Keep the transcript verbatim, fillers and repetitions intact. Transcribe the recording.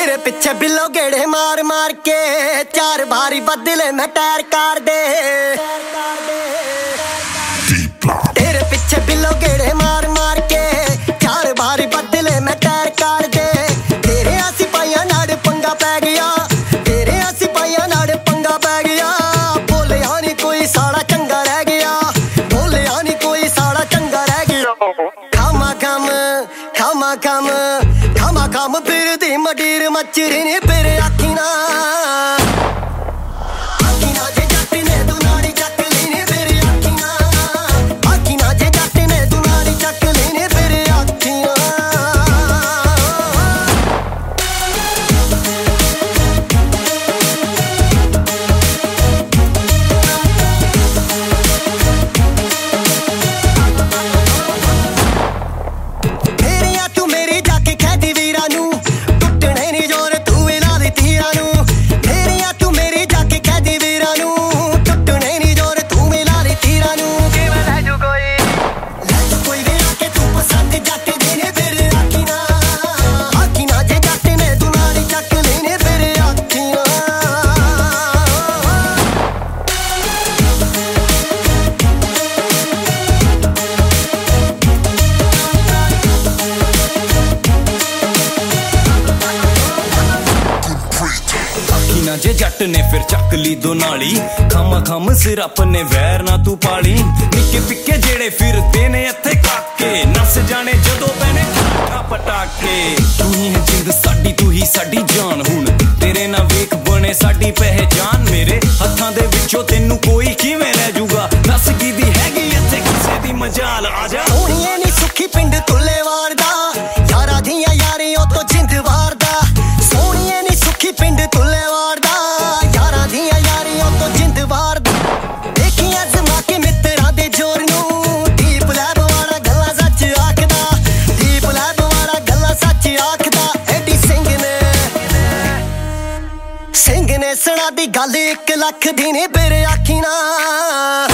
तेरे पीछे बिल्लो गेड़े मार मार के चार बारी बदले मैं टायर कार दे। तेरे पीछे बिल्लो गेड़े मार मार के चार बारी बदले मैं टायर कार दे। तेरे आसी पाइया नाड़ पंगा पै गया, तेरे आसी पाइया नाड़ पंगा पै गया। बोले आनी कोई साड़ा चंगा रह गया, बोले आनी कोई साड़ा चंगा रह गया। खामा खाम खामा खाम खामा खाम फिर दी मडीर मचरी ने फिर आखी ना आखी ना जे जट ने तू नाड़ी चक लेने फिर आखी ना आखी ना जे जट ने तू नाड़ी चक लेने फिर आखी ना। मेरिया तू मेरी जाके कहदी वीरा नू टुटने नी जोर तू इला दी तीरा नू। मेरिया तू मेरी जाके कहदी वीरा नू टुटने नी जोर तू इला दी तीरा नू। किवें लै जू कोई लै जू कोई वे आके तू पसंद जट देने फिर आखी ना आखी ना जे जट ने तू नाड़ी चक लेने फिर आखी ना। आखी ना जे जट ने फिर चक ली दो नाली। खामा खाम सिर अपने वैर ना तू पाली। निक्के पिक्के जेड़े फिरते ने इत्थे काके नस जाने जदों पैने ठाठा पटाके। तू ही है जिंद साडी तू ही साडी जान, हुण तेरे ना वेख बने साडी पहचान। मेरे हत्थां दे विचों तैनू कोई किवें लै जूगा, दस कीदी हैगी इत्थे किसे दी मजाल। आजा सोहणीए नी सुखी पिंड तुल्लेवाल दा, यारा दियां यारियों तो जिंद वार दा। सोहणीए नी सुखी पिंड तुल्लेवाल दा, यारा दियां यारियों तो जिंद वार दा। देखी अजमा के मित्रां दे जोर नू, दीप लैब वाला गल्लां सच आखदा, दीप लैब वाला गल्लां सच आखदा। एडी सिंह ने सिंह ने सुणा दी गल इक लख दी ने फिर आखी ना